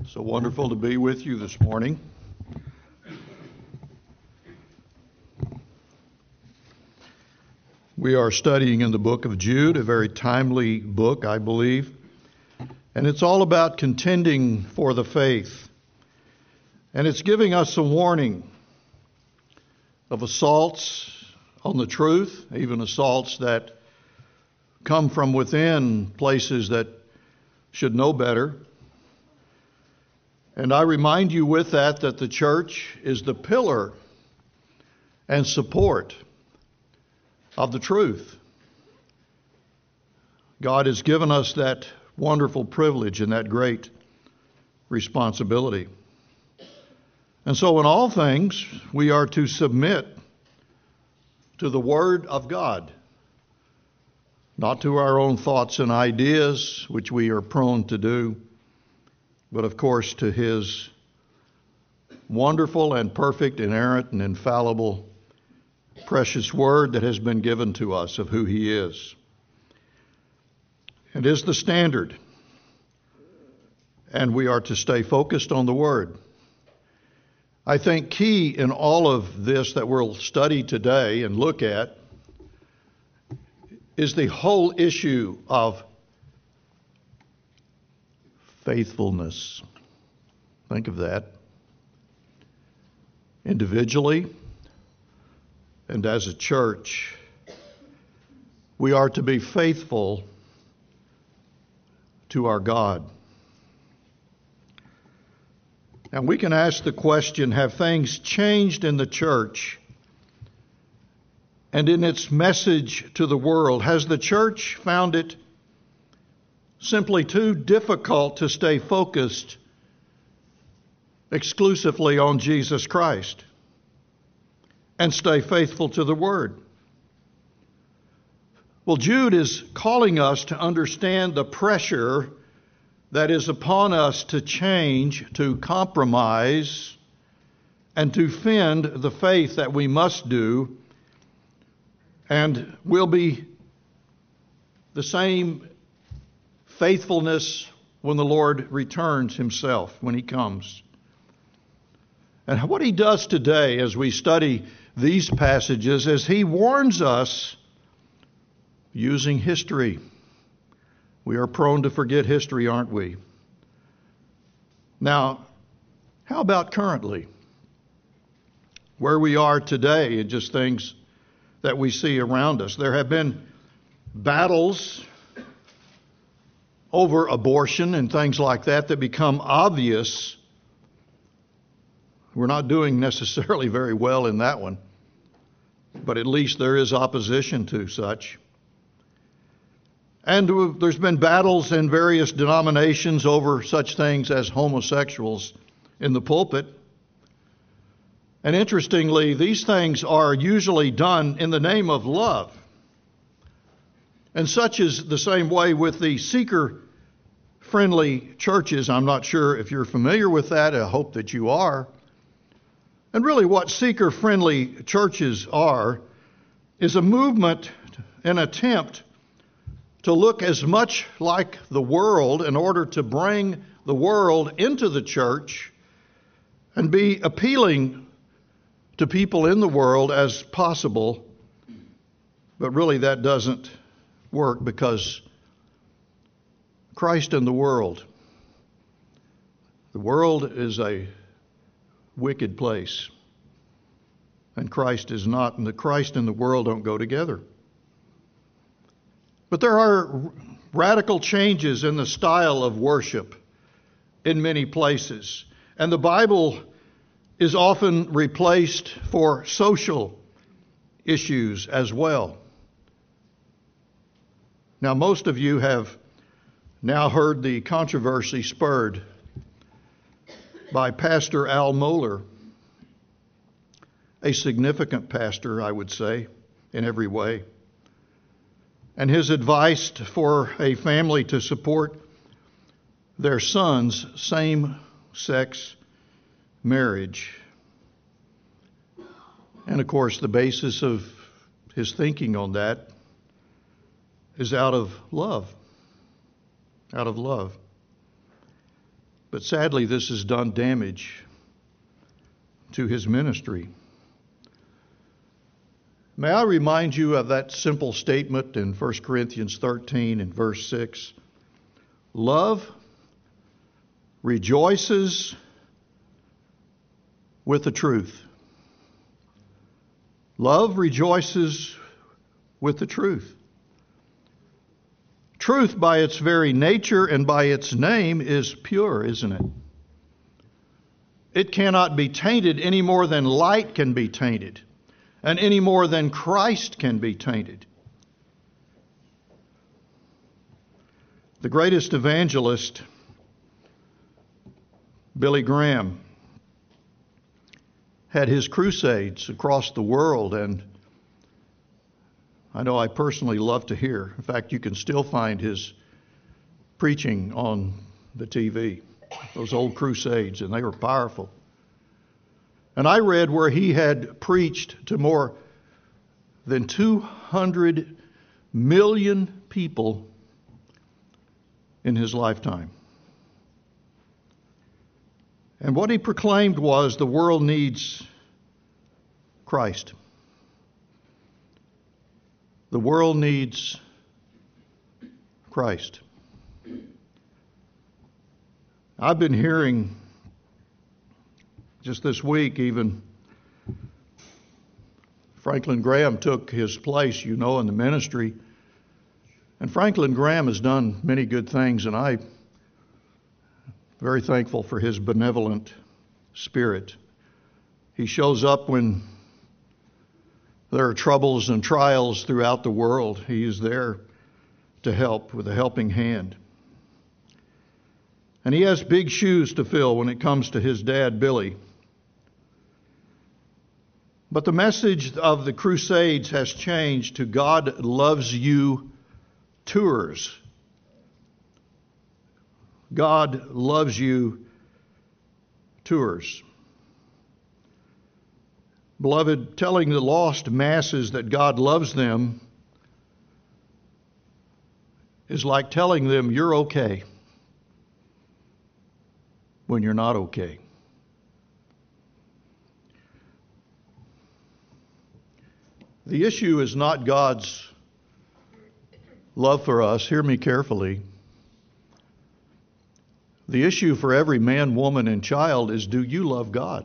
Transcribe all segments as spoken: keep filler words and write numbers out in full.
So wonderful to be with you this morning. We are studying in the book of Jude, a very timely book, I believe. And it's all about contending for the faith. And it's giving us a warning of assaults on the truth, even assaults that come from within places that should know better. And I remind you with that that the church is the pillar and support of the truth. God has given us that wonderful privilege and that great responsibility. And so in all things, we are to submit to the Word of God, not to our own thoughts and ideas, which we are prone to do, but of course to His wonderful and perfect, inerrant and infallible, precious Word that has been given to us of who He is. It is the standard, and we are to stay focused on the Word. I think key in all of this that we'll study today and look at is the whole issue of faithfulness. Think of that. Individually and as a church, we are to be faithful to our God. And we can ask the question, have things changed in the church and in its message to the world? Has the church found it simply too difficult to stay focused exclusively on Jesus Christ and stay faithful to the Word? Well, Jude is calling us to understand the pressure that is upon us to change, to compromise, and to fend the faith that we must do, and will be the same faithfulness when the Lord returns Himself, when He comes. And what He does today as we study these passages is He warns us using history. We are prone to forget history, aren't we? Now, how about currently? Where we are today and just things that we see around us. There have been battles over abortion and things like that that become obvious. We're not doing necessarily very well in that one, but at least there is opposition to such. And there's been battles in various denominations over such things as homosexuals in the pulpit. And interestingly, these things are usually done in the name of love. And such is the same way with the seeker-friendly churches. I'm not sure if you're familiar with that. I hope that you are. And really what seeker-friendly churches are is a movement, an attempt to look as much like the world in order to bring the world into the church and be appealing to people in the world as possible. But really that doesn't work, because Christ in the world. The world is a wicked place, and Christ is not, and the Christ and the world don't go together. But there are radical changes in the style of worship in many places, and the Bible is often replaced for social issues as well. Now, most of you have now heard the controversy spurred by Pastor Al Mohler, a significant pastor, I would say, in every way, and his advice for a family to support their son's same-sex marriage. And of course, the basis of his thinking on that is out of love. Out of love. But sadly, this has done damage to his ministry. May I remind you of that simple statement in First Corinthians thirteen and verse six? Love rejoices with the truth. Love rejoices with the truth. Truth, by its very nature and by its name, is pure, isn't it? It cannot be tainted any more than light can be tainted, and any more than Christ can be tainted. The greatest evangelist, Billy Graham, had his crusades across the world, and I know I personally love to hear. In fact, you can still find his preaching on the T V, those old crusades, and they were powerful. And I read where he had preached to more than two hundred million people in his lifetime. And what he proclaimed was the world needs Christ. The world needs Christ. I've been hearing just this week even Franklin Graham took his place, you know, in the ministry. And Franklin Graham has done many good things, and I'm very thankful for his benevolent spirit. He shows up when there are troubles and trials throughout the world. He is there to help with a helping hand. And he has big shoes to fill when it comes to his dad, Billy. But the message of the Crusades has changed to God Loves You tours. God Loves You tours. Beloved, telling the lost masses that God loves them is like telling them you're okay when you're not okay. The issue is not God's love for us. Hear me carefully. The issue for every man, woman, and child is, do you love God?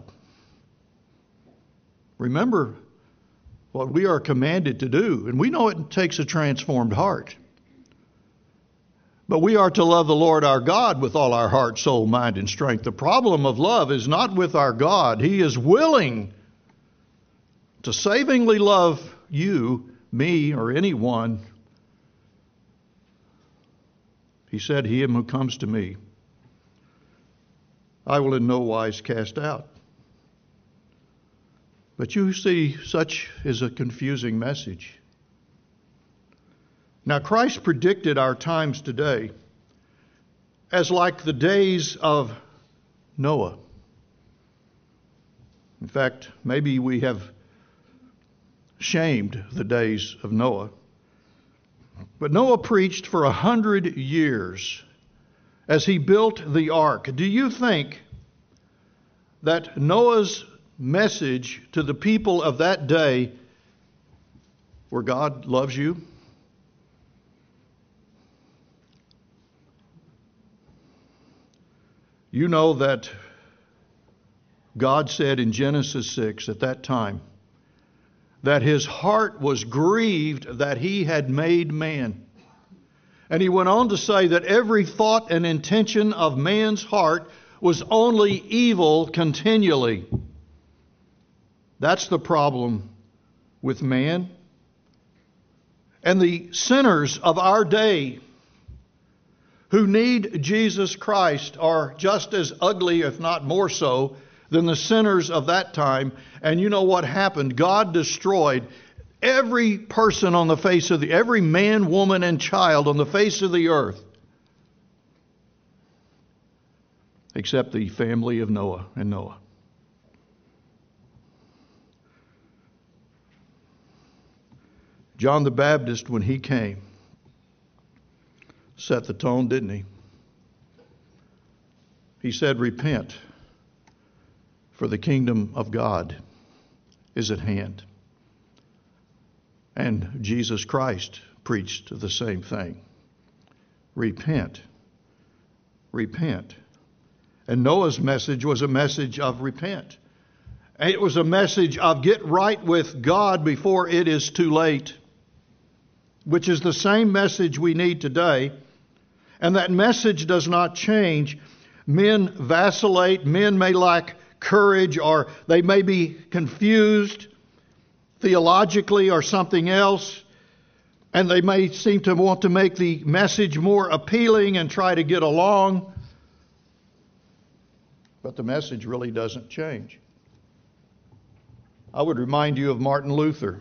Remember what we are commanded to do, and we know it takes a transformed heart. But we are to love the Lord our God with all our heart, soul, mind, and strength. The problem of love is not with our God. He is willing to savingly love you, me, or anyone. He said, "Him who comes to me, I will in no wise cast out." But you see, such is a confusing message. Now, Christ predicted our times today as like the days of Noah. In fact, maybe we have shamed the days of Noah. But Noah preached for a hundred years as he built the ark. Do you think that Noah's message to the people of that day were God loves you? You know that God said in Genesis six at that time that his heart was grieved that he had made man. And he went on to say that every thought and intention of man's heart was only evil continually. That's the problem with man. And the sinners of our day who need Jesus Christ are just as ugly, if not more so, than the sinners of that time. And you know what happened? God destroyed every person on the face of the, every man, woman, and child on the face of the earth, except the family of Noah and Noah. John the Baptist, when he came, set the tone, didn't he? He said, repent, for the kingdom of God is at hand. And Jesus Christ preached the same thing. Repent. Repent. And Noah's message was a message of repent. It was a message of get right with God before it is too late, which is the same message we need today. And that message does not change. Men vacillate, men may lack courage, or they may be confused theologically or something else, and they may seem to want to make the message more appealing and try to get along. But the message really doesn't change. I would remind you of Martin Luther,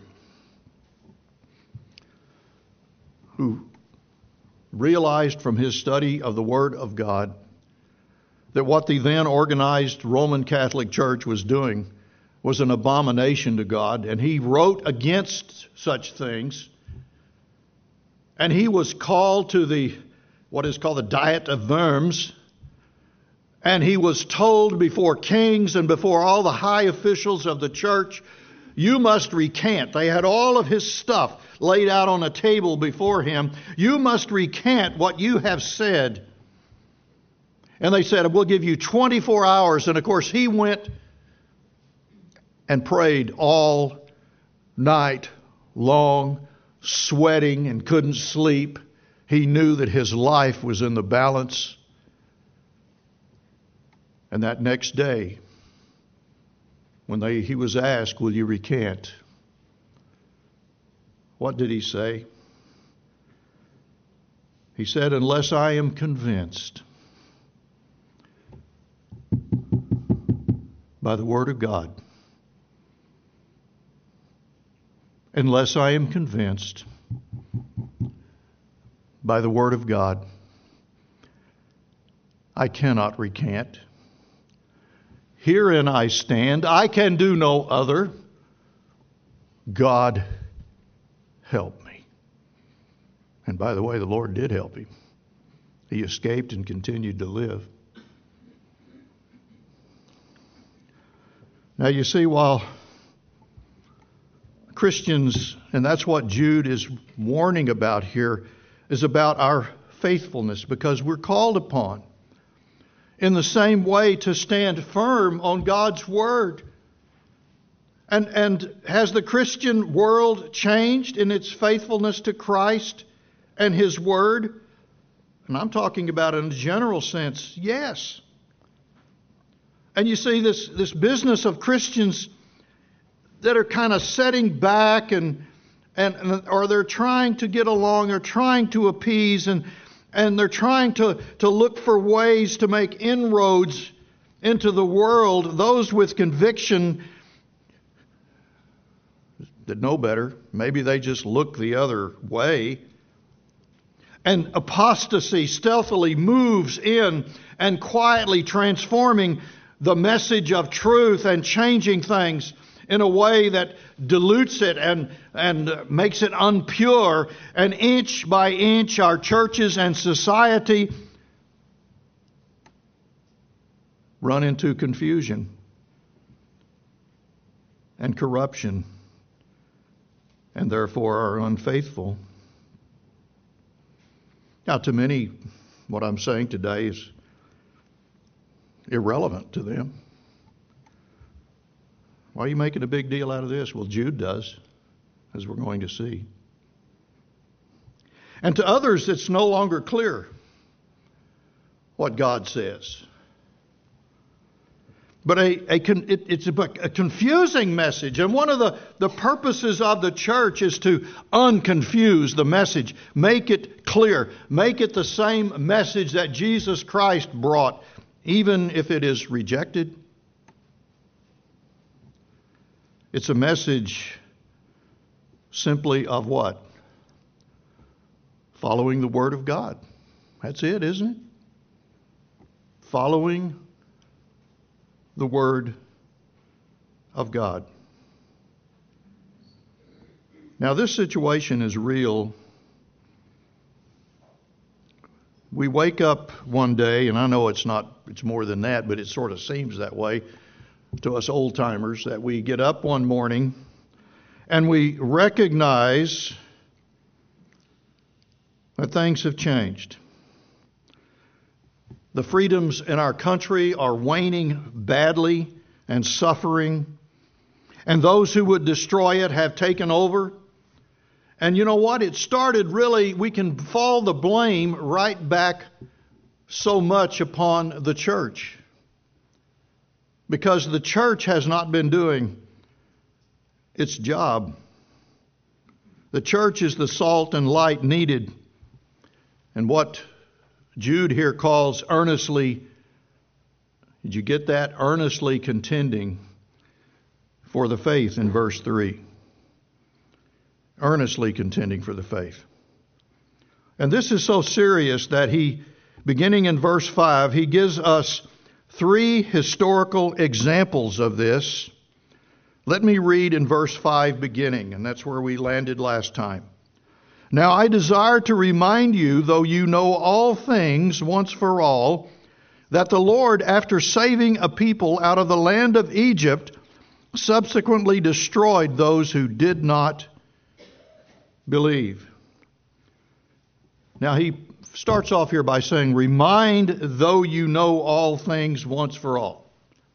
who realized from his study of the Word of God that what the then organized Roman Catholic Church was doing was an abomination to God, and he wrote against such things. And he was called to the what is called the Diet of Worms, and he was told before kings and before all the high officials of the church, you must recant. They had all of his stuff laid out on a table before him. You must recant what you have said. And they said, we'll give you twenty-four hours. And of course, he went and prayed all night long, sweating and couldn't sleep. He knew that his life was in the balance. And that next day, when they, he was asked, will you recant? What did he say? He said, unless I am convinced by the Word of God, unless I am convinced by the Word of God, I cannot recant. Herein I stand. I can do no other. God, help me. And by the way, the Lord did help him. He escaped and continued to live. Now you see, while Christians, and that's what Jude is warning about here, is about our faithfulness, because we're called upon in the same way to stand firm on God's Word. And, and has the Christian world changed in its faithfulness to Christ and His Word? And I'm talking about in a general sense, yes. And you see this, this business of Christians that are kind of setting back and, and or they're trying to get along, or trying to appease, and and they're trying to, to look for ways to make inroads into the world. Those with conviction that know better, maybe they just look the other way. And apostasy stealthily moves in and quietly transforming the message of truth and changing things in a way that dilutes it and, and makes it impure. And inch by inch, our churches and society run into confusion and corruption, and therefore are unfaithful. Now, to many, what I'm saying today is irrelevant to them. Why are you making a big deal out of this? Well, Jude does, as we're going to see. And to others, it's no longer clear what God says. But a, a it, it's a, a confusing message. And one of the, the purposes of the church is to unconfuse the message. Make it clear. Make it the same message that Jesus Christ brought, even if it is rejected. It's a message simply of what? Following the Word of God. That's it, isn't it? Following the Word of God. Now, this situation is real we wake up one day, and I know it's not, it's more than that, but it sort of seems that way to us old timers, that we get up one morning and we recognize that things have changed. The freedoms in our country are waning badly and suffering, and those who would destroy it have taken over. And you know what? It started really, we can fall the blame right back so much upon the church. Because the church has not been doing its job. The church is the salt and light needed. And what Jude here calls earnestly, did you get that? Earnestly contending for the faith in verse three. Earnestly contending for the faith. And this is so serious that he, beginning in verse five, he gives us three historical examples of this. Let me read in verse five beginning, and that's where we landed last time. Now I desire to remind you, though you know all things once for all, that the Lord, after saving a people out of the land of Egypt, subsequently destroyed those who did not believe. Now he starts off here by saying, remind though you know all things once for all.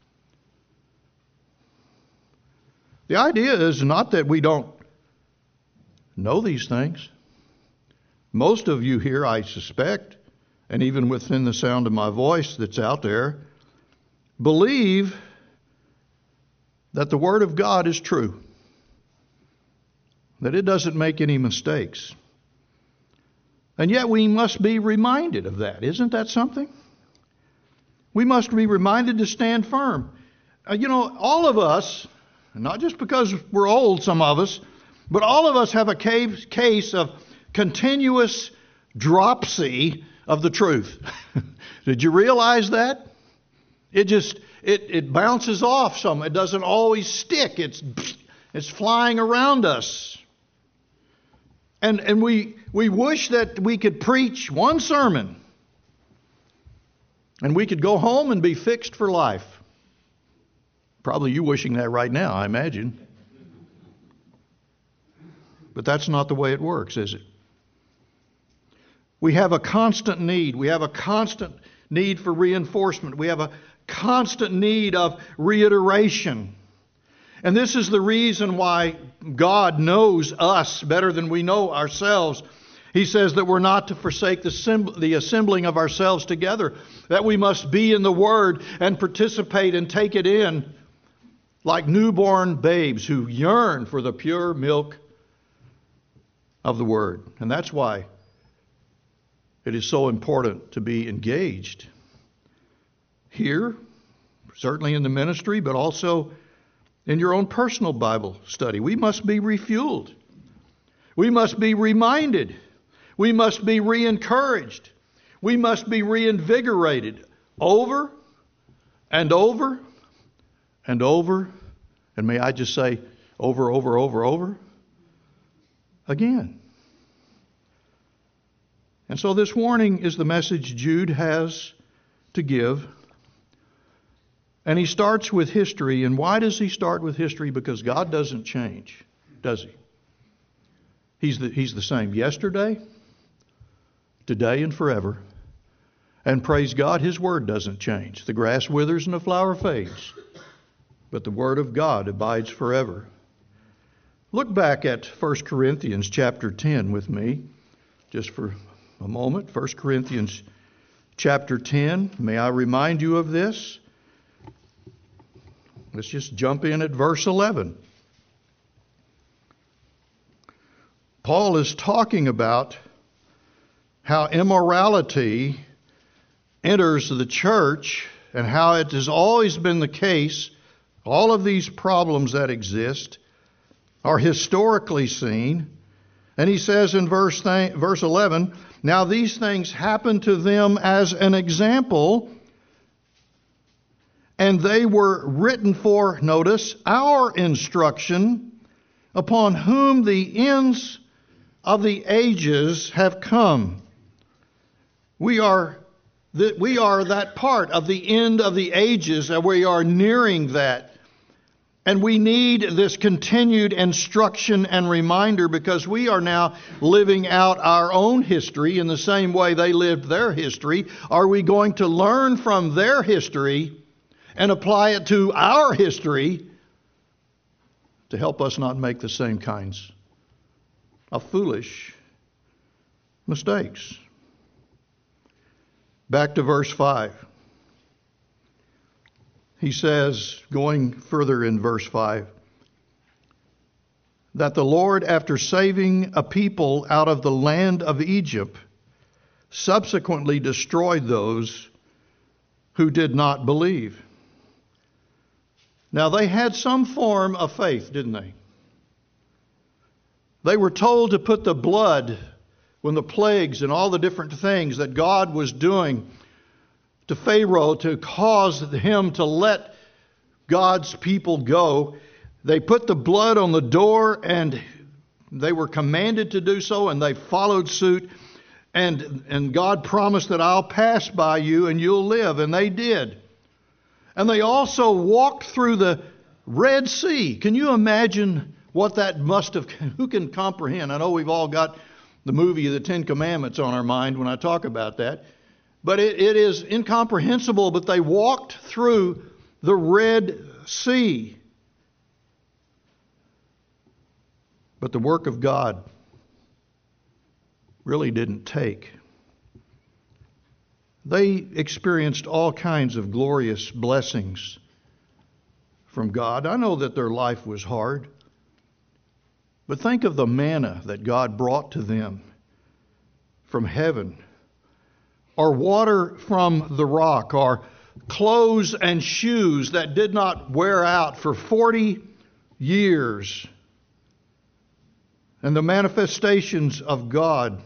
The idea is not that we don't know these things. Most of you here, I suspect, and even within the sound of my voice that's out there, believe that the Word of God is true. That it doesn't make any mistakes. And yet we must be reminded of that. Isn't that something? We must be reminded to stand firm. Uh, you know, all of us, not just because we're old, some of us, but all of us have a case, case of continuous dropsy of the truth. Did you realize that? It just, it, it bounces off some. It doesn't always stick. It's, it's flying around us. And and we we wish that we could preach one sermon and we could go home and be fixed for life. Probably you wishing that right now, I imagine. But that's not the way it works, is it? We have a constant need. We have a constant need for reinforcement. We have a constant need of reiteration. And this is the reason why God knows us better than we know ourselves. He says that we're not to forsake the, sim- the assembling of ourselves together, that we must be in the Word and participate and take it in like newborn babes who yearn for the pure milk of the Word. And that's why it is so important to be engaged here, certainly in the ministry, but also in your own personal Bible study. We must be refueled. We must be reminded. We must be re-encouraged. We must be reinvigorated over and over and over. And may I just say, over, over, over, over again. And so this warning is the message Jude has to give. And he starts with history. And why does he start with history? Because God doesn't change, does he? He's the, he's the same yesterday, today, and forever. And praise God, His Word doesn't change. The grass withers and the flower fades, but the Word of God abides forever. Look back at First Corinthians chapter ten with me, just for a moment. First Corinthians chapter ten. May I remind you of this? Let's just jump in at verse eleven. Paul is talking about how immorality enters the church and how it has always been the case. All of these problems that exist are historically seen. And he says in verse, th- verse eleven, now these things happen to them as an example, and they were written for, notice, our instruction, upon whom the ends of the ages have come. We are that we are that part of the end of the ages, and we are nearing that. And we need this continued instruction and reminder, because we are now living out our own history in the same way they lived their history. Are we going to learn from their history and apply it to our history to help us not make the same kinds of foolish mistakes? Back to verse five. He says, going further in verse five, that the Lord, after saving a people out of the land of Egypt, subsequently destroyed those who did not believe. Now, they had some form of faith, didn't they? They were told to put the blood, when the plagues and all the different things that God was doing to Pharaoh to cause him to let God's people go, they put the blood on the door, and they were commanded to do so, and they followed suit. And, and God promised that I'll pass by you and you'll live, and they did. And they also walked through the Red Sea. Can you imagine what that must have, who can comprehend? I know we've all got the movie of the Ten Commandments on our mind when I talk about that. But it, it is incomprehensible, but they walked through the Red Sea. But the work of God really didn't take. They experienced all kinds of glorious blessings from God. I know that their life was hard. But think of the manna that God brought to them from heaven, or water from the rock, or clothes and shoes that did not wear out for forty years. And the manifestations of God,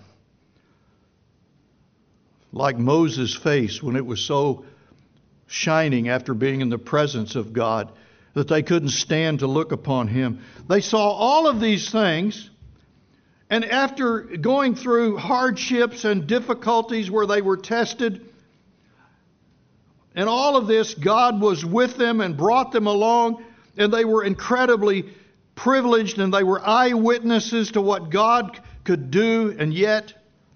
like Moses' face when it was so shining after being in the presence of God that they couldn't stand to look upon him. They saw all of these things, and after going through hardships and difficulties where they were tested, and all of this, God was with them and brought them along, and they were incredibly privileged, and they were eyewitnesses to what God could do, and yet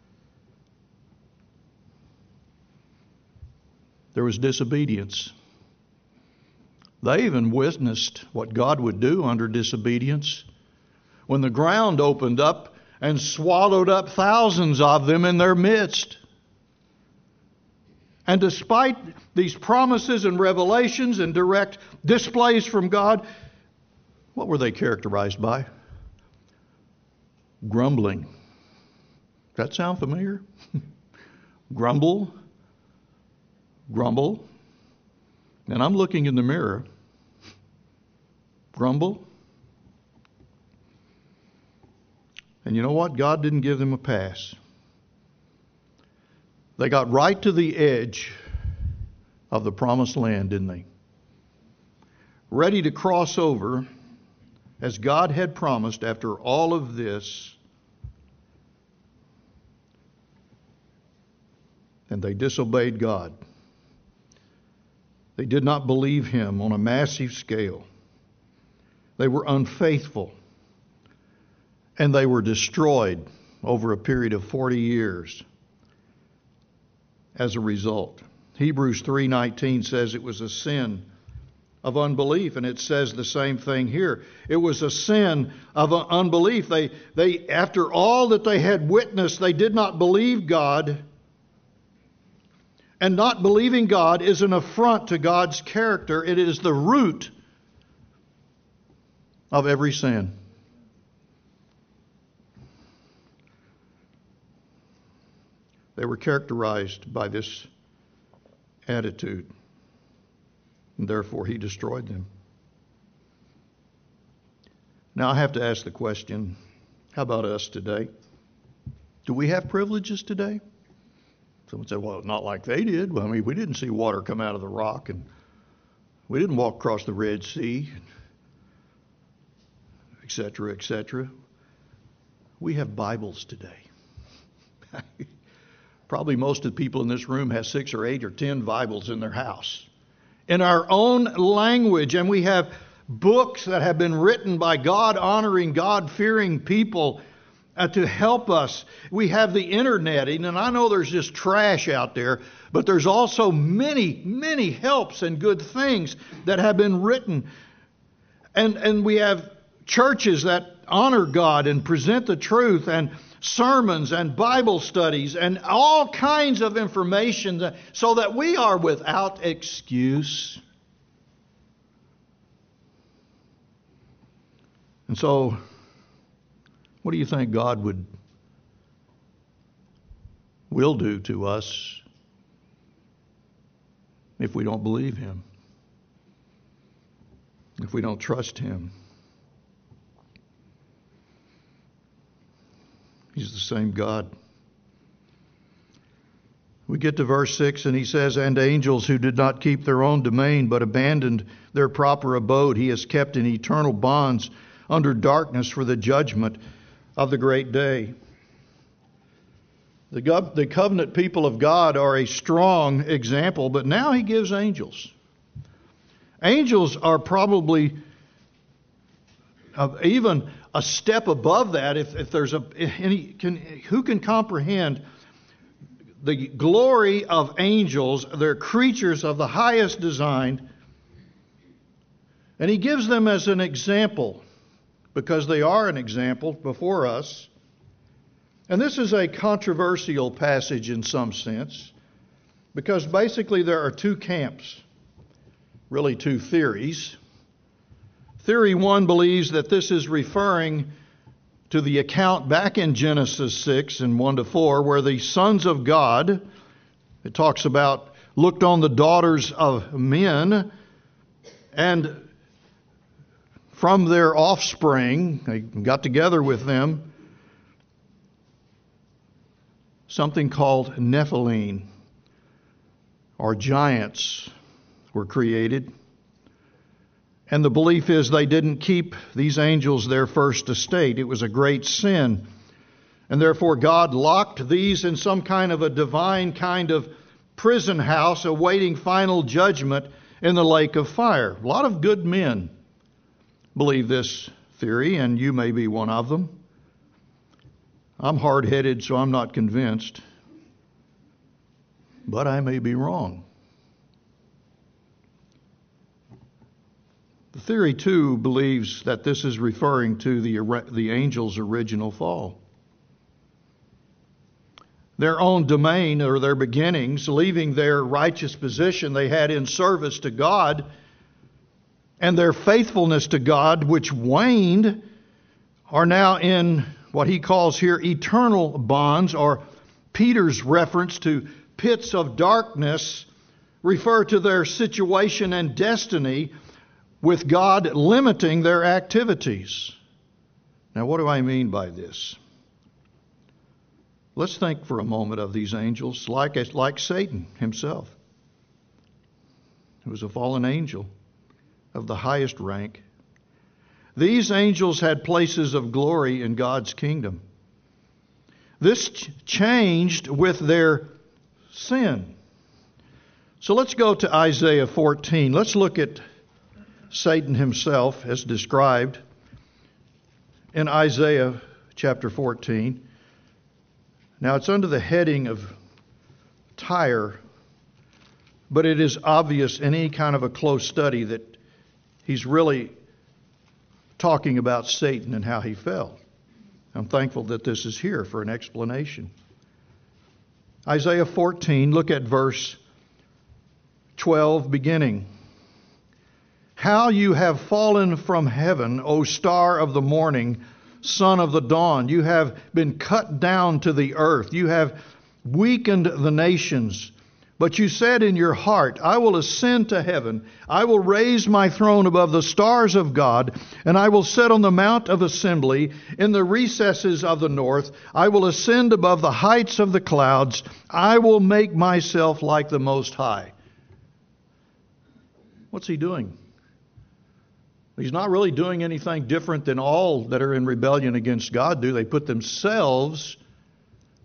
there was disobedience. They even witnessed what God would do under disobedience when the ground opened up and swallowed up thousands of them in their midst. And despite these promises and revelations and direct displays from God, what were they characterized by? Grumbling. Does that sound familiar? Grumble. Grumble. And I'm looking in the mirror. Grumble. And you know what? God didn't give them a pass. They got right to the edge of the promised land, didn't they? Ready to cross over as God had promised after all of this. And they disobeyed God. They did not believe him on a massive scale. They were unfaithful. And they were destroyed over a period of forty years as a result. Hebrews three nineteen says it was a sin of unbelief, and it says the same thing here. It was a sin of unbelief. They, they, after all that they had witnessed, they did not believe God. And not believing God is an affront to God's character. It is the root of every sin. They were characterized by this attitude, and therefore he destroyed them. Now I have to ask the question, how about us today? Do we have privileges today? Someone said, well, not like they did. Well, I mean, we didn't see water come out of the rock, and we didn't walk across the Red Sea, et cetera, et cetera. We have Bibles today. Probably most of the people in this room have six or eight or ten Bibles in their house, in our own language. And we have books that have been written by God-honoring, God-fearing people uh, to help us. We have the internet, and I know there's just trash out there, but there's also many, many helps and good things that have been written. And, and we have churches that honor God and present the truth, and sermons and Bible studies and all kinds of information so that we are without excuse. And so, what do you think God would will do to us if we don't believe Him? If we don't trust Him? He's the same God. We get to verse six, and he says, "And angels who did not keep their own domain, but abandoned their proper abode, he has kept in eternal bonds under darkness for the judgment of the great day." The, gov- the covenant people of God are a strong example, but now he gives angels. Angels are probably uh, even a step above that. If, if there's a any, can, who can comprehend the glory of angels? They're creatures of the highest design, and he gives them as an example because they are an example before us. And this is a controversial passage in some sense, because basically there are two camps, really two theories. Theory one believes that this is referring to the account back in Genesis six and one to four, where the sons of God, it talks about, looked on the daughters of men, and from their offspring, they got together with them, something called Nephilim, or giants, were created. And the belief is they didn't keep these angels their first estate. It was a great sin. And therefore God locked these in some kind of a divine kind of prison house awaiting final judgment in the lake of fire. A lot of good men believe this theory, and you may be one of them. I'm hard-headed, so I'm not convinced. But I may be wrong. The theory, too, believes that this is referring to the, the angels' original fall. Their own domain, or their beginnings, leaving their righteous position they had in service to God, and their faithfulness to God, which waned, are now in what he calls here eternal bonds, or Peter's reference to pits of darkness refer to their situation and destiny, with God limiting their activities. Now, what do I mean by this? Let's think for a moment of these angels like, like Satan himself. He was a fallen angel of the highest rank. These angels had places of glory in God's kingdom. This ch- changed with their sin. So let's go to Isaiah fourteen. Let's look at Satan himself as described in Isaiah chapter fourteen. Now it's under the heading of Tyre, but it is obvious in any kind of a close study that he's really talking about Satan and how he fell. I'm thankful that this is here for an explanation. Isaiah fourteen, look at verse twelve beginning. "How you have fallen from heaven, O star of the morning, son of the dawn. You have been cut down to the earth. You have weakened the nations. But you said in your heart, I will ascend to heaven. I will raise my throne above the stars of God, and I will sit on the mount of assembly in the recesses of the north. I will ascend above the heights of the clouds. I will make myself like the Most High." What's he doing? He's not really doing anything different than all that are in rebellion against God do. They put themselves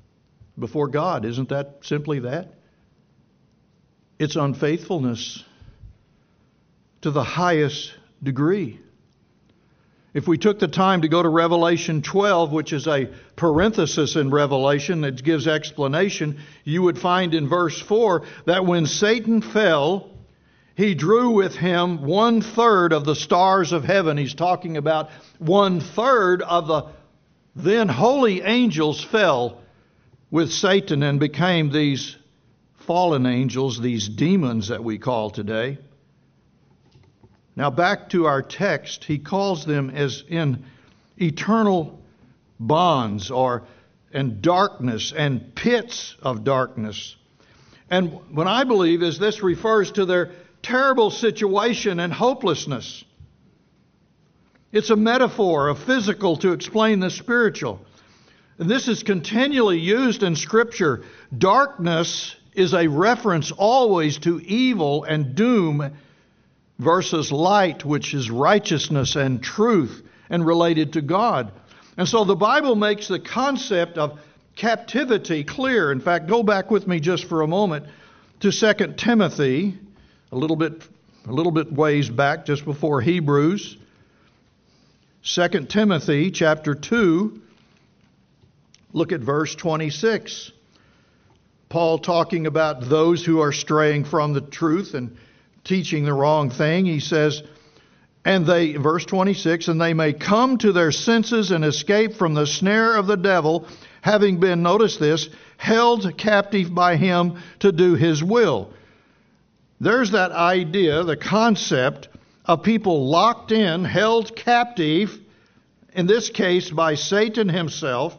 before God. Isn't that simply that? It's unfaithfulness to the highest degree. If we took the time to go to Revelation twelve, which is a parenthesis in Revelation that gives explanation, you would find in verse four that when Satan fell, he drew with him one third of the stars of heaven. He's talking about one third of the then holy angels fell with Satan and became these fallen angels, these demons that we call today. Now back to our text, he calls them as in eternal bonds or and darkness and pits of darkness. And what I believe is this refers to their terrible situation and hopelessness. It's a metaphor of physical to explain the spiritual. And this is continually used in Scripture. Darkness is a reference always to evil and doom versus light, which is righteousness and truth and related to God. And so the Bible makes the concept of captivity clear. In fact, go back with me just for a moment to Second Timothy, a little bit a little bit ways back, just before Hebrews. Second Timothy chapter two, look at verse twenty-six. Paul talking about those who are straying from the truth and teaching the wrong thing. He says, and they, verse twenty-six, and they may come to their senses and escape from the snare of the devil, having been, notice this, held captive by him to do his will. There's that idea, the concept of people locked in, held captive, in this case by Satan himself,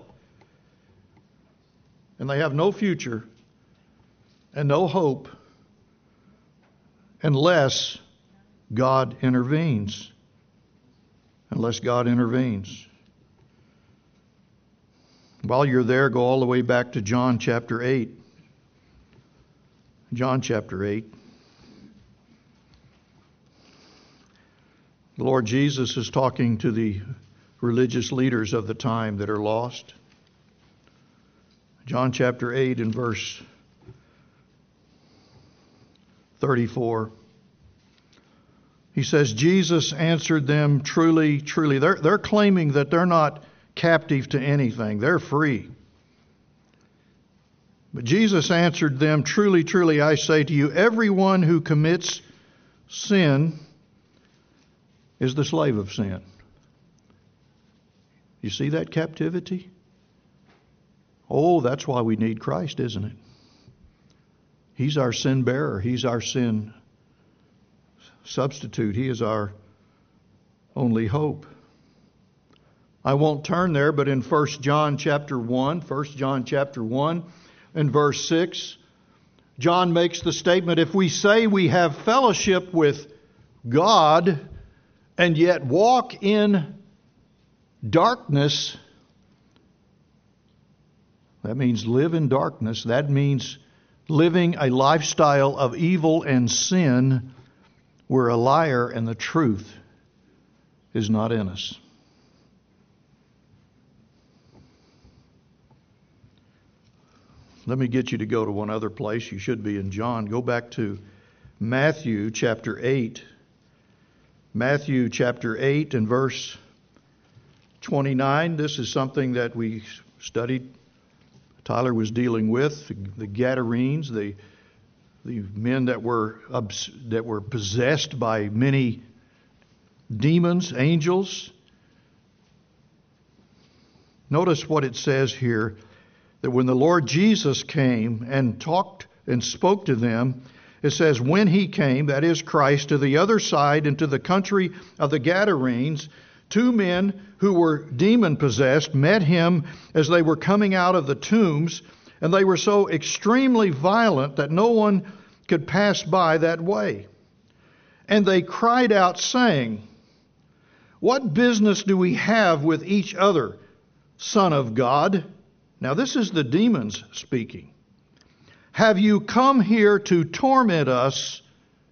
and they have no future and no hope unless God intervenes. Unless God intervenes. While you're there, go all the way back to John chapter eight. John chapter eight. The Lord Jesus is talking to the religious leaders of the time that are lost. John chapter eight and verse thirty-four. He says, Jesus answered them, truly, truly. They're, they're claiming that they're not captive to anything. They're free. But Jesus answered them, truly, truly, I say to you, everyone who commits sin is the slave of sin. You see that captivity? Oh, that's why we need Christ, isn't it? He's our sin bearer. He's our sin substitute. He is our only hope. I won't turn there, but in First John chapter one, First John chapter one and verse six, John makes the statement, if we say we have fellowship with God and yet walk in darkness, that means live in darkness. That means living a lifestyle of evil and sin. We're a liar and the truth is not in us. Let me get you to go to one other place. You should be in John. Go back to Matthew chapter eight. Matthew chapter eight and verse twenty-nine. This is something that we studied. Tyler was dealing with the Gadarenes, the the men that were that were possessed by many demons, angels. Notice what it says here, that when the Lord Jesus came and talked and spoke to them, it says, when he came, that is Christ, to the other side into the country of the Gadarenes, two men who were demon-possessed met him as they were coming out of the tombs, and they were so extremely violent that no one could pass by that way. And they cried out, saying, what business do we have with each other, Son of God? Now this is the demons speaking. Have you come here to torment us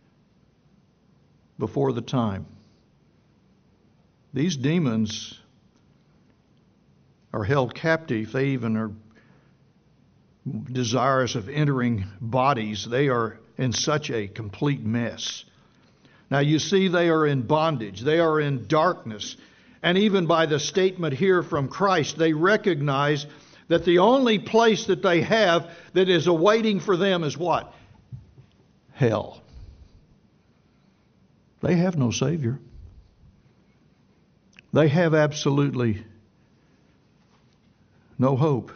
before the time? These demons are held captive. They even are desirous of entering bodies, they are in such a complete mess. Now you see, they are in bondage. They are in darkness. And even by the statement here from Christ, they recognize that the only place that they have that is awaiting for them is what? Hell. They have no Savior. They have absolutely no hope.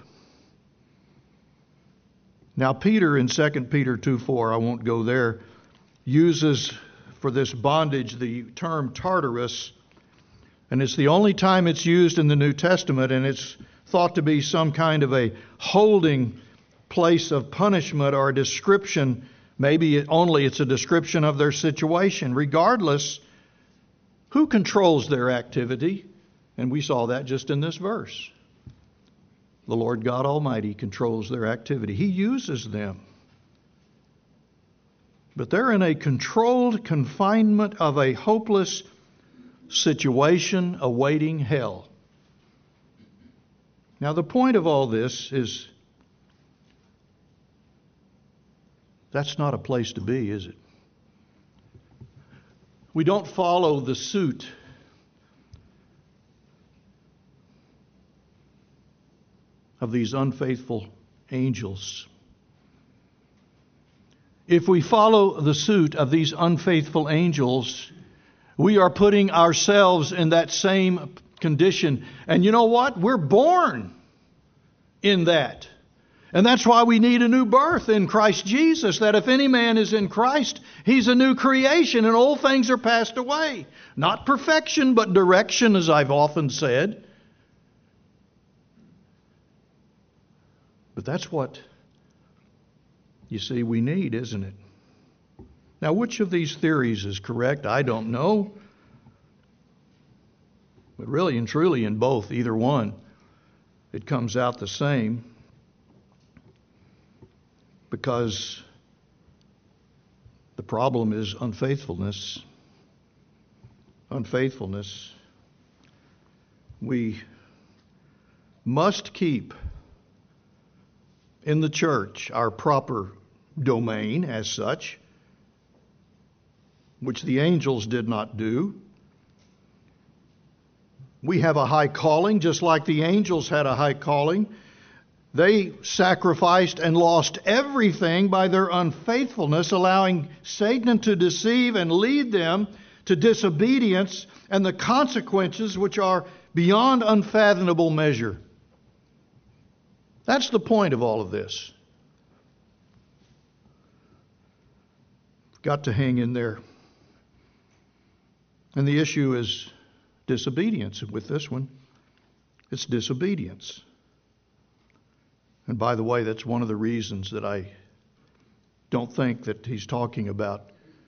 Now Peter in Second Peter two four, I won't go there, uses for this bondage the term Tartarus, and it's the only time it's used in the New Testament, and it's thought to be some kind of a holding place of punishment or a description. Maybe it, only it's a description of their situation. Regardless, who controls their activity? And we saw that just in this verse. The Lord God Almighty controls their activity. He uses them. But they're in a controlled confinement of a hopeless situation awaiting hell. Now, the point of all this is that's not a place to be, is it? We don't follow the suit of these unfaithful angels. If we follow the suit of these unfaithful angels, we are putting ourselves in that same condition. And you know what? We're born in that. And that's why we need a new birth in Christ Jesus, that if any man is in Christ, he's a new creation and old things are passed away. Not perfection, but direction, as I've often said. But that's what, you see, we need, isn't it? Now, which of these theories is correct? I don't know. But really and truly in both, either one, it comes out the same. Because the problem is unfaithfulness. Unfaithfulness. We must keep in the church our proper domain as such, which the angels did not do. We have a high calling, just like the angels had a high calling. They sacrificed and lost everything by their unfaithfulness, allowing Satan to deceive and lead them to disobedience and the consequences which are beyond unfathomable measure. That's the point of all of this. We've got to hang in there. And the issue is disobedience. With this one, it's disobedience. And by the way, that's one of the reasons that I don't think that he's talking about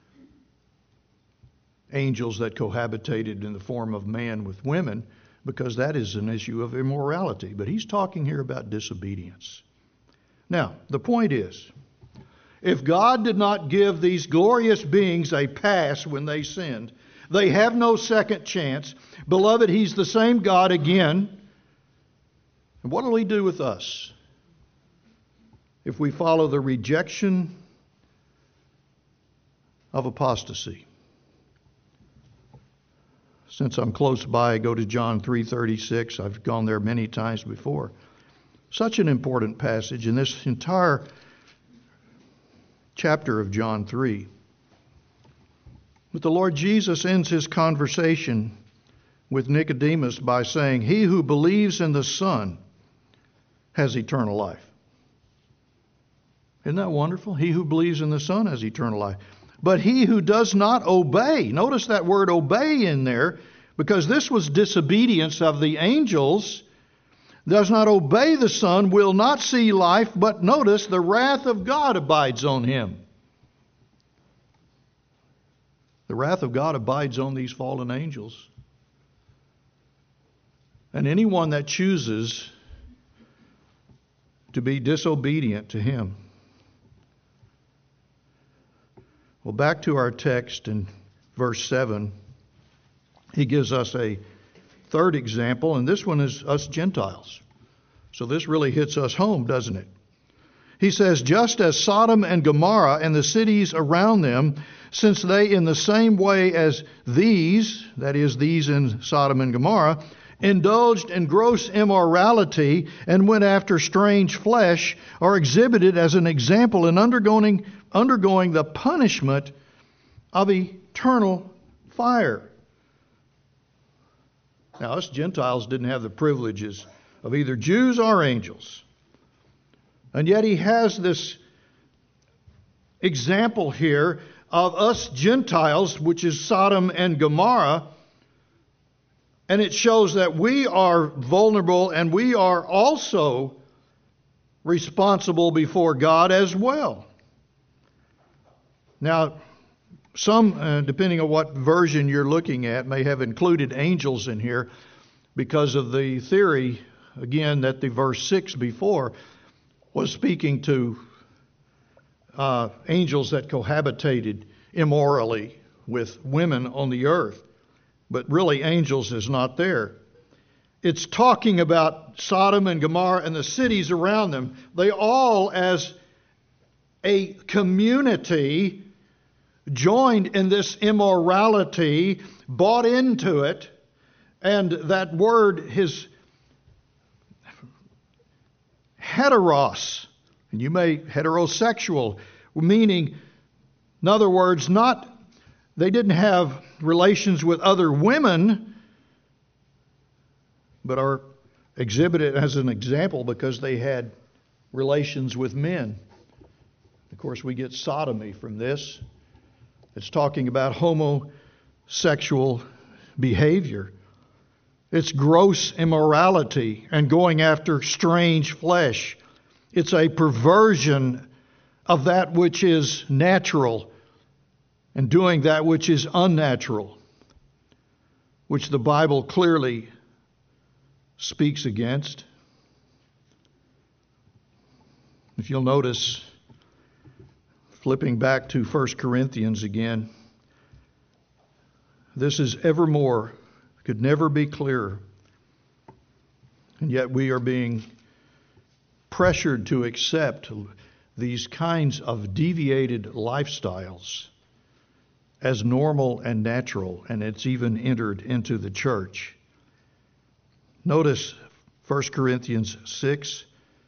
angels that cohabitated in the form of man with women, because that is an issue of immorality. But he's talking here about disobedience. Now, the point is, if God did not give these glorious beings a pass when they sinned, they have no second chance. Beloved, he's the same God again. And what will he do with us if we follow the rejection of apostasy? Since I'm close by, go to John three thirty-six. I've gone there many times before. Such an important passage in this entire chapter of John three. But the Lord Jesus ends his conversation with Nicodemus by saying, "He who believes in the Son has eternal life." Isn't that wonderful? He who believes in the Son has eternal life. But he who does not obey, notice that word obey in there, because this was disobedience of the angels, does not obey the Son, will not see life, but notice the wrath of God abides on him. The wrath of God abides on these fallen angels. And anyone that chooses to be disobedient to him. Well, back to our text in verse seven. He gives us a third example, and this one is us Gentiles. So this really hits us home, doesn't it? He says, just as Sodom and Gomorrah and the cities around them, since they in the same way as these, that is, these in Sodom and Gomorrah, indulged in gross immorality and went after strange flesh, are exhibited as an example in undergoing, undergoing the punishment of eternal fire. Now, us Gentiles didn't have the privileges of either Jews or angels. And yet he has this example here of us Gentiles, which is Sodom and Gomorrah. And it shows that we are vulnerable and we are also responsible before God as well. Now, some, uh, depending on what version you're looking at, may have included angels in here because of the theory, again, that the verse six before was speaking to uh, angels that cohabitated immorally with women on the earth. But really, angels is not there. It's talking about Sodom and Gomorrah and the cities around them. They all, as a community, joined in this immorality, bought into it, and that word, his heteros, and you may heterosexual, meaning, in other words, not they didn't have relations with other women, but are exhibited as an example because they had relations with men. Of course, we get sodomy from this. It's talking about homosexual behavior. It's gross immorality and going after strange flesh. It's a perversion of that which is natural and doing that which is unnatural, which the Bible clearly speaks against. If you'll notice, flipping back to First Corinthians again, this is evermore, could never be clearer. And yet we are being pressured to accept these kinds of deviated lifestyles as normal and natural, and it's even entered into the church. Notice First Corinthians six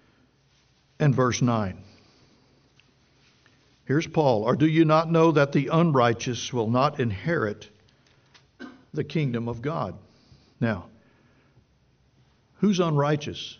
and verse nine. Here's Paul. Or do you not know that the unrighteous will not inherit the kingdom of God? Now, who's unrighteous?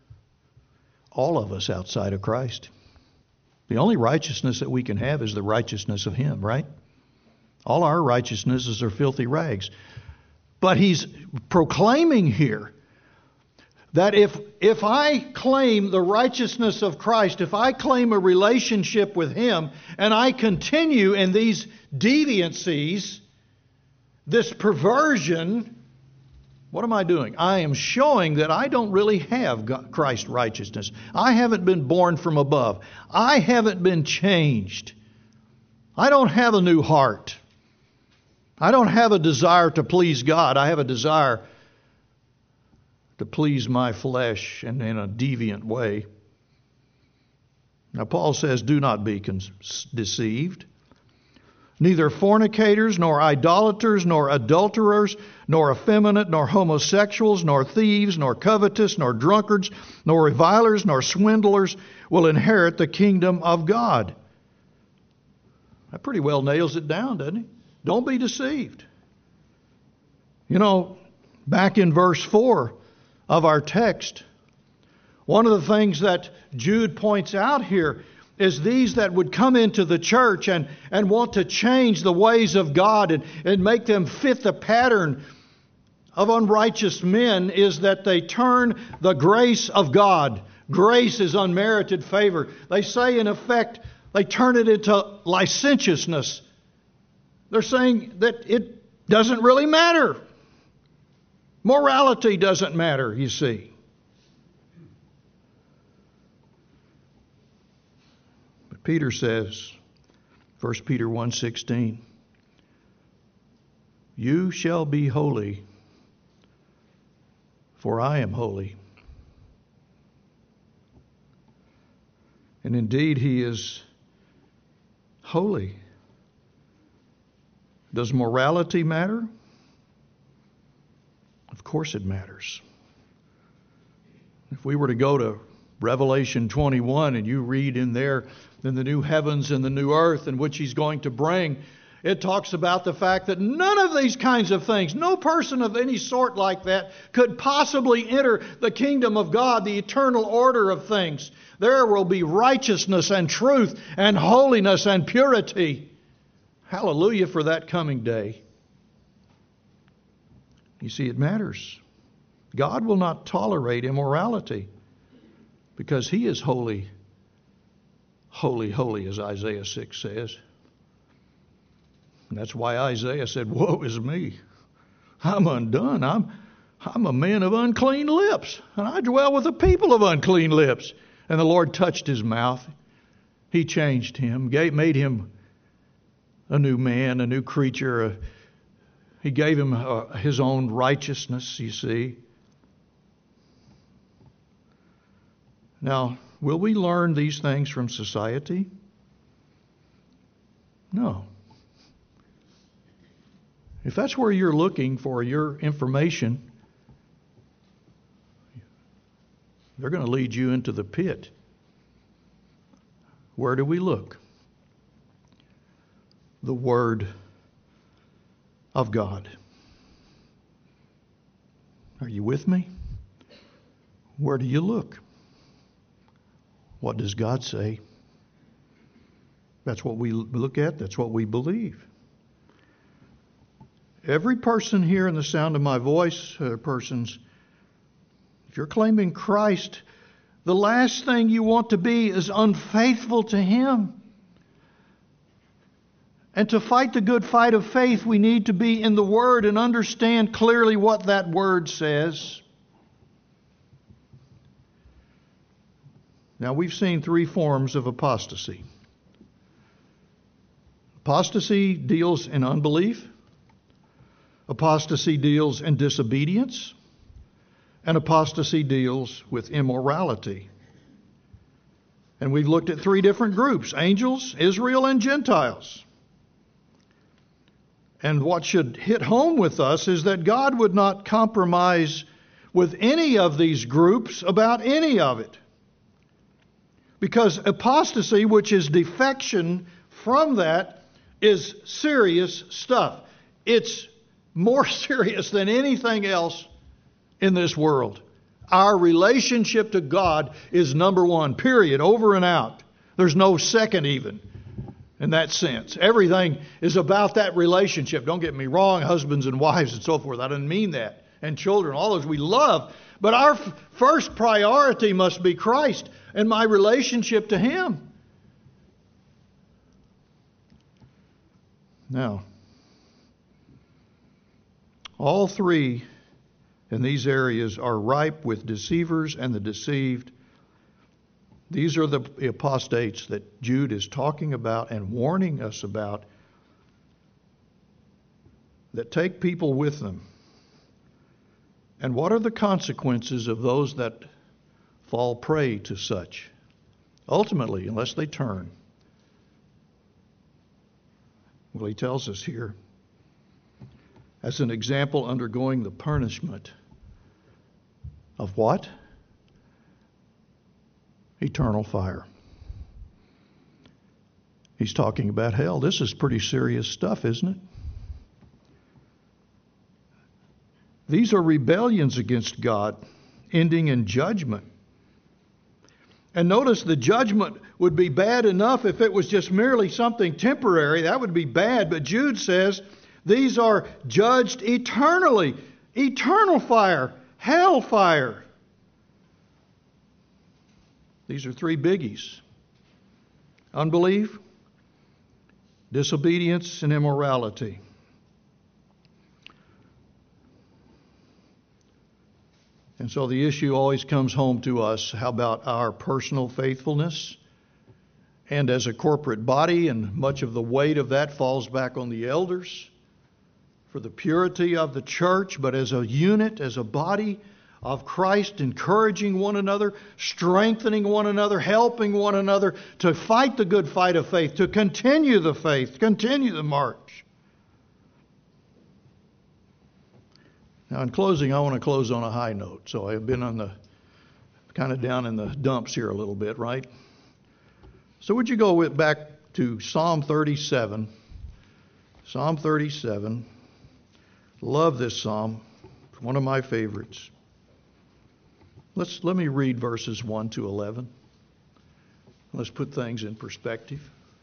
All of us outside of Christ. The only righteousness that we can have is the righteousness of Him, right? All our righteousnesses are filthy rags. But he's proclaiming here that if if I claim the righteousness of Christ, if I claim a relationship with Him, and I continue in these deviancies, this perversion, what am I doing? I am showing that I don't really have Christ's righteousness. I haven't been born from above. I haven't been changed. I don't have a new heart. I don't have a desire to please God. I have a desire to please my flesh and in a deviant way. Now, Paul says, do not be con- deceived. Neither fornicators, nor idolaters, nor adulterers, nor effeminate, nor homosexuals, nor thieves, nor covetous, nor drunkards, nor revilers, nor swindlers will inherit the kingdom of God. That pretty well nails it down, doesn't it? Don't be deceived. You know, back in verse four of our text, one of the things that Jude points out here is these that would come into the church and, and want to change the ways of God and, and make them fit the pattern of unrighteous men, is that they turn the grace of God. Grace is unmerited favor. They say, in effect, they turn it into licentiousness. They're saying that it doesn't really matter. Morality doesn't matter, you see. But Peter says, First Peter one sixteen, you shall be holy, for I am holy. And indeed, He is holy. Does morality matter? Of course it matters. If we were to go to Revelation twenty-one and you read in there, in the new heavens and the new earth in which He's going to bring, it talks about the fact that none of these kinds of things, no person of any sort like that could possibly enter the kingdom of God, the eternal order of things. There will be righteousness and truth and holiness and purity. Hallelujah for that coming day. You see, it matters. God will not tolerate immorality because He is holy. Holy, holy, as Isaiah six says. And that's why Isaiah said, woe is me. I'm undone. I'm, I'm a man of unclean lips. And I dwell with a people of unclean lips. And the Lord touched his mouth. He changed him, gave, made him a new man, a new creature. A, he gave him uh, his own righteousness, you see. Now, will we learn these things from society? No. If that's where you're looking for your information, they're going to lead you into the pit. Where do we look? The Word of God. Are you with me? Where do you look? What does God say? That's what we look at. That's what we believe. Every person here in the sound of my voice, uh, persons, if you're claiming Christ, the last thing you want to be is unfaithful to Him. And to fight the good fight of faith, we need to be in the Word and understand clearly what that Word says. Now, we've seen three forms of apostasy. Apostasy deals in unbelief. Apostasy deals in disobedience. And apostasy deals with immorality. And we've looked at three different groups: angels, Israel, and Gentiles. And what should hit home with us is that God would not compromise with any of these groups about any of it. Because apostasy, which is defection from that, is serious stuff. It's more serious than anything else in this world. Our relationship to God is number one, period, over and out. There's no second even in that sense. Everything is about that relationship. Don't get me wrong, husbands and wives and so forth. I didn't mean that. And children, all those we love. But our f- first priority must be Christ and my relationship to Him. Now, all three in these areas are ripe with deceivers and the deceived. These are the apostates that Jude is talking about and warning us about, that take people with them. And what are the consequences of those that fall prey to such? Ultimately, unless they turn. Well, he tells us here, as an example, undergoing the punishment of what? Eternal fire. He's talking about hell. This is pretty serious stuff, isn't it? These are rebellions against God, ending in judgment. And notice the judgment would be bad enough if it was just merely something temporary. That would be bad. But Jude says these are judged eternally. Eternal fire. Hell fire. These are three biggies: unbelief, disobedience, and immorality. And so the issue always comes home to us. How about our personal faithfulness? And as a corporate body, and much of the weight of that falls back on the elders for the purity of the church, but as a unit, as a body, of Christ, encouraging one another, strengthening one another, helping one another to fight the good fight of faith, to continue the faith, continue the march. Now, in closing, I want to close on a high note. So I've been on the kind of down in the dumps here a little bit, right? So would you go with, back to Psalm thirty-seven? Psalm thirty-seven. Love this psalm. It's one of my favorites. Let's let me read verses one to eleven. Let's put things in perspective.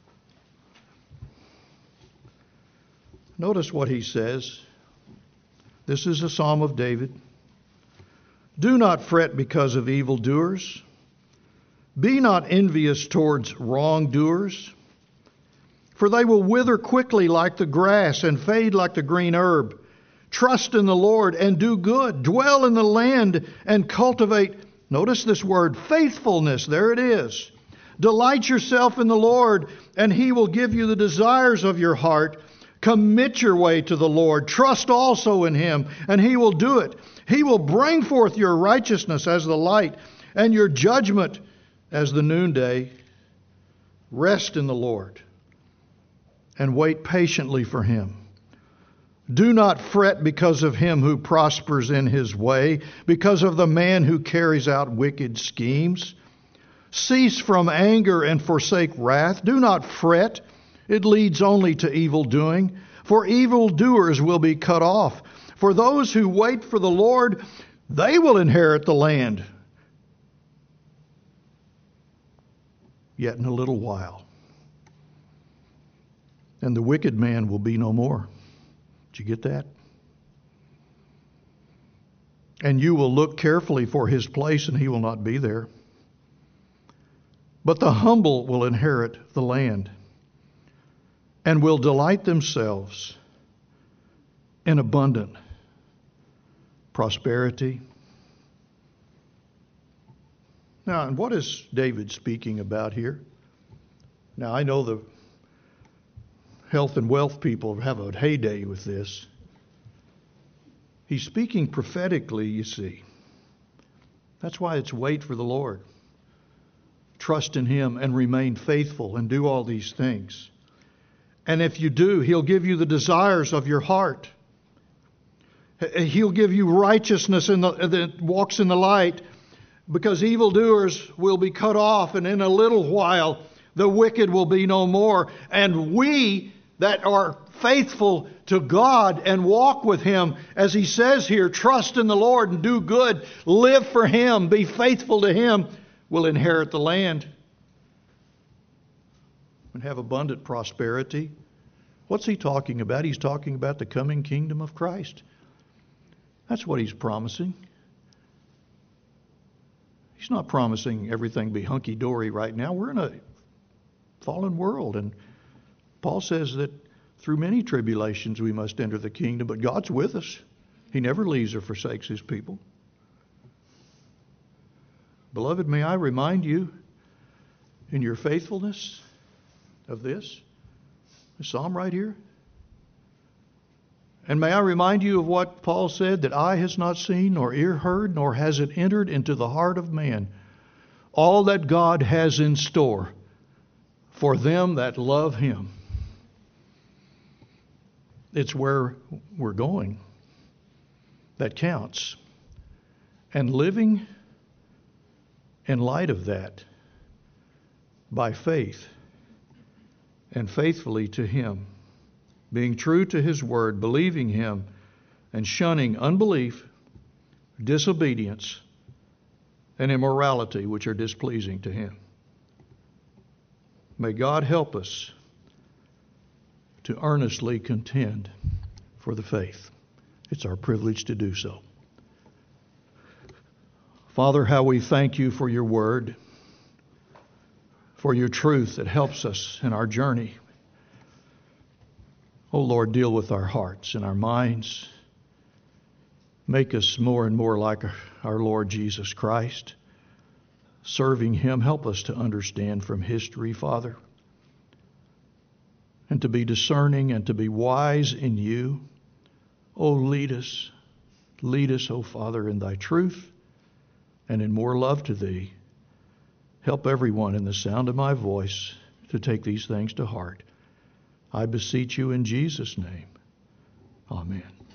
Notice what he says. This is a psalm of David. Do not fret because of evildoers. Be not envious towards wrongdoers, for they will wither quickly like the grass and fade like the green herb. Trust in the Lord and do good. Dwell in the land and cultivate, notice this word, faithfulness. There it is. Delight yourself in the Lord, and He will give you the desires of your heart. Commit your way to the Lord. Trust also in Him, and He will do it. He will bring forth your righteousness as the light, and your judgment as the noonday. Rest in the Lord, and wait patiently for Him. Do not fret because of him who prospers in his way, because of the man who carries out wicked schemes. Cease from anger and forsake wrath. Do not fret. It leads only to evil doing. For evildoers will be cut off. For those who wait for the Lord, they will inherit the land. Yet in a little while, and the wicked man will be no more. Did you get that? And you will look carefully for his place, and he will not be there. But the humble will inherit the land, and will delight themselves in abundant prosperity. Now, and what is David speaking about here? Now, I know the health and wealth people have a heyday with this. He's speaking prophetically, you see. That's why it's wait for the Lord. Trust in Him and remain faithful and do all these things. And if you do, He'll give you the desires of your heart. He'll give you righteousness in the, that walks in the light, because evildoers will be cut off, and in a little while the wicked will be no more. And we that are faithful to God and walk with Him, as He says here, trust in the Lord and do good, live for Him, be faithful to Him, will inherit the land and have abundant prosperity. What's He talking about? He's talking about the coming kingdom of Christ. That's what He's promising. He's not promising everything be hunky-dory right now. We're in a fallen world, and Paul says that through many tribulations we must enter the kingdom, but God's with us. He never leaves or forsakes His people. Beloved, may I remind you in your faithfulness of this, the psalm right here. And may I remind you of what Paul said, that eye has not seen, nor ear heard, nor has it entered into the heart of man, all that God has in store for them that love Him. It's where we're going that counts. And living in light of that, by faith and faithfully to Him, being true to His word, believing Him, and shunning unbelief, disobedience, and immorality, which are displeasing to Him. May God help us to earnestly contend for the faith. It's our privilege to do so. Father, how we thank You for Your word, for Your truth that helps us in our journey. Oh Lord, deal with our hearts and our minds. Make us more and more like our Lord Jesus Christ. Serving Him, help us to understand from history, Father, and to be discerning and to be wise in You. Oh, lead us, Lead us, O Father, in thy truth and in more love to thee. Help everyone in the sound of my voice to take these things to heart. I beseech you in Jesus' name. Amen.